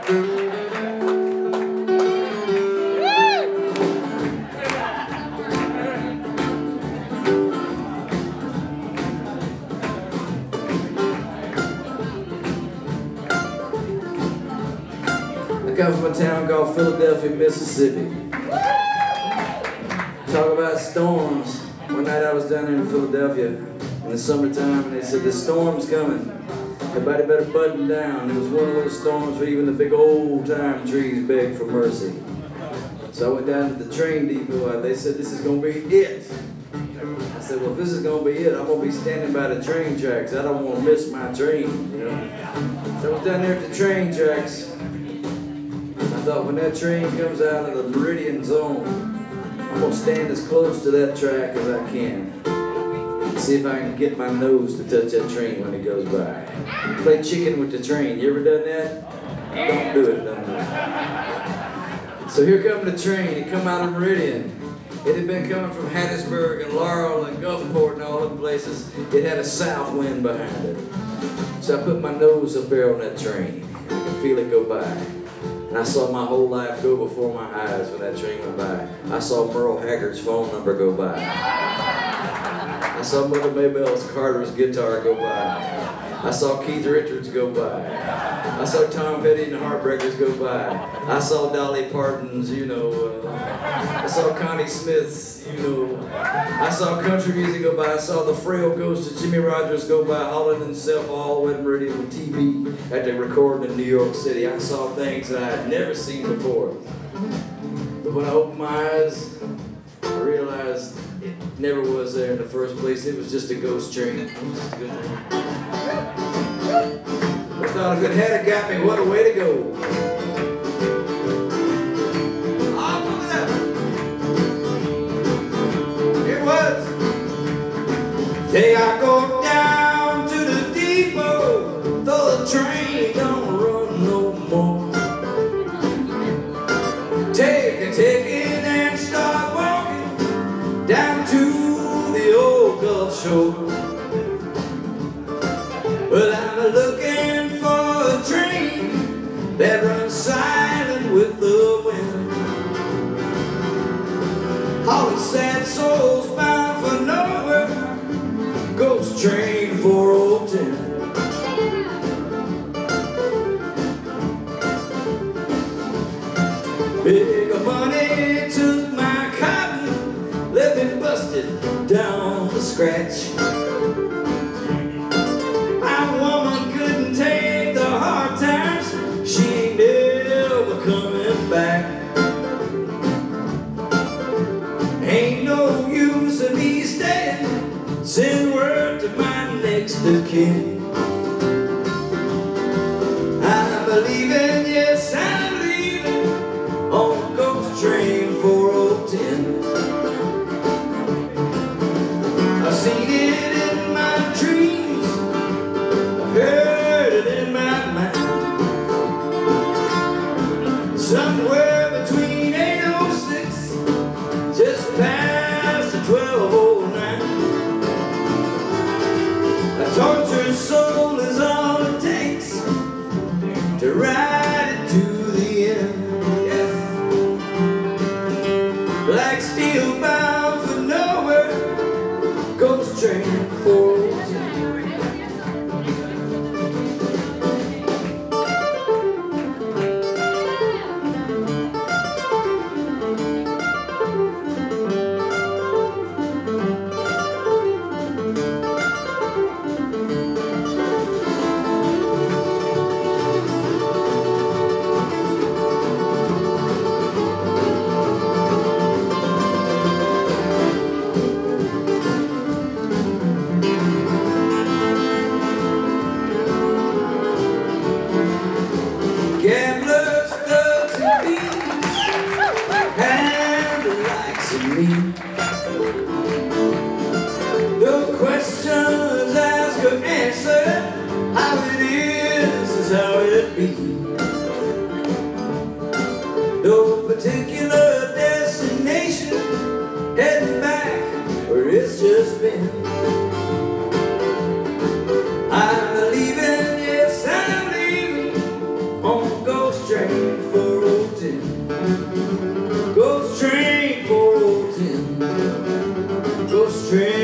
I come from a town called Philadelphia, Mississippi. Talk about storms. One night I was down there in Philadelphia in the summertime, and they said the storm's coming. Everybody better button down. It was one of those storms where even the big old time trees begged for mercy. So I went down to the train depot, and they said, this is gonna be it. I said, well, if this is gonna be it, I'm gonna be standing by the train tracks. I don't wanna miss my train, you know. So I was down there at the train tracks. I thought when that train comes out of the meridian zone, I'm gonna stand as close to that track as I can. See if I can get my nose to touch that train when it goes by. Play chicken with the train. You ever done that? Don't do it, don't do it. So here come the train. It come out of Meridian. It had been coming from Hattiesburg and Laurel and Gulfport and all them places. It had a south wind behind it. So I put my nose up there on that train. I could feel it go by. And I saw my whole life go before my eyes when that train went by. I saw Merle Haggard's phone number go by. I saw Mother Maybelle Carter's guitar go by. I saw Keith Richards go by. I saw Tom Petty and the Heartbreakers go by. I saw Dolly Parton's, I saw Connie Smith's, I saw country music go by. I saw the frail ghost of Jimmy Rogers go by, hauling himself all the way and ready on TV at the recording in New York City. I saw things that I had never seen before. But when I opened my eyes, I realized it never was there in the first place. It was just a ghost train. I thought if it had got me, what a way to go. Hey, I go down to the depot, though the train don't run no more. Take a ticket and start walking down to the old Gulf Shore. Well, I'm looking for a train that runs silent with the wind, hauling sad souls bound for nowhere. Ghost train 410. Big money took my cotton, left me busted down the scratch. My woman couldn't take the hard times, she ain't never coming back. Ain't no use in me staying. Send word to my next of kin. I'm believing, yes, I'm leaving on Ghost Train 410. I've seen it in my dreams, I've heard it in my mind. Somewhere between 806, just past the 1209. A tortured soul is all it takes to ride it to the end. Yes. Like steel bound for nowhere, Ghost Train 410. Gamblers, thugs, and thieves, and the likes of me. No questions asked or answered. How it is how it be. No particular destination, heading back where it's just been. I'm leaving, yes, I'm leaving on Ghost Train. train for old Tim. Ghost train for old Tim. Ghost train.